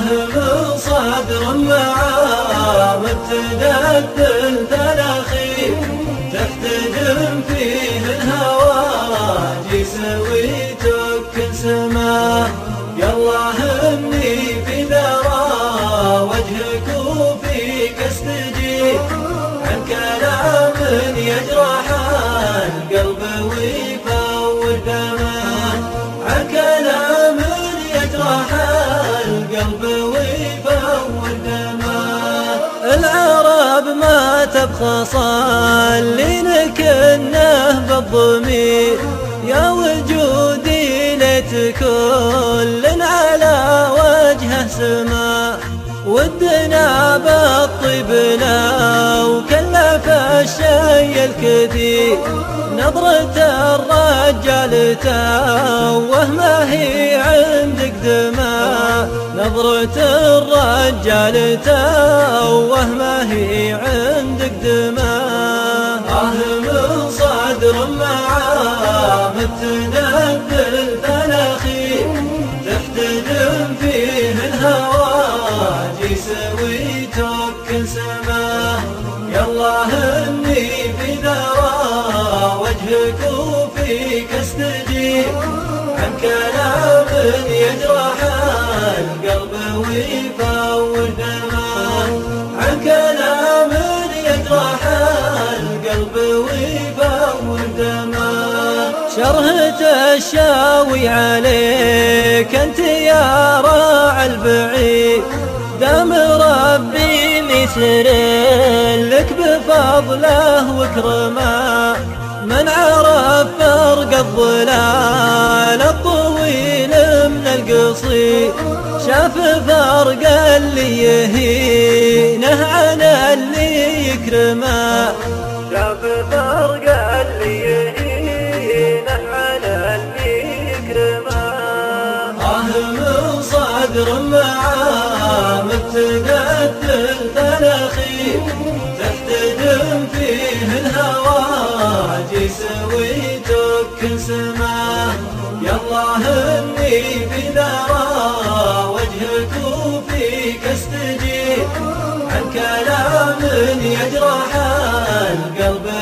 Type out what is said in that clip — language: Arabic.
من صدر معاه متدلل تلاخي، تحتجم فيه الهواجس ويتك سماه. يالله اني في ذرى وجهك وفيك استجيب عن كلام يجرح القلب ويفور دمه، عن كلام يجرح القلب ويفور دمه. العرب ما تبخصا لنكنه بالضمير، يا وجودي ليت كل على وجهه سما، ودنا بالطيب لو كلف الشي الكثير. نظرة الرجال توه ما هي عندك دماء، نظرة الرجال توه ما هي عندك دماء. من صدر معاه متدلل تلاخي، تحتدم فيه الهواجس ويتك سماه. يالله اني في ذرى وجهك وفيك استجيب عن كلام يجرح القلب ويفور دمه، عن كلام يجرح القلب ويفور دمه. شرهة الشاوي عليك انت يا راعي البعيد، دام ربي ليسر لك بفضله وكرمه. من عرف فرق الضلال الطويل من القصير، شاف فرق اللي يهينه عن اللي يكرمه، شاف فرق اللي يهينه عن اللي يكرمه. من صدر معاه متقتل تلاخي، تحتدم فيه الهواجس ويتك سماه. يالله اني في ذرى وجهك وفيك استجيب عن كلام يجرح القلب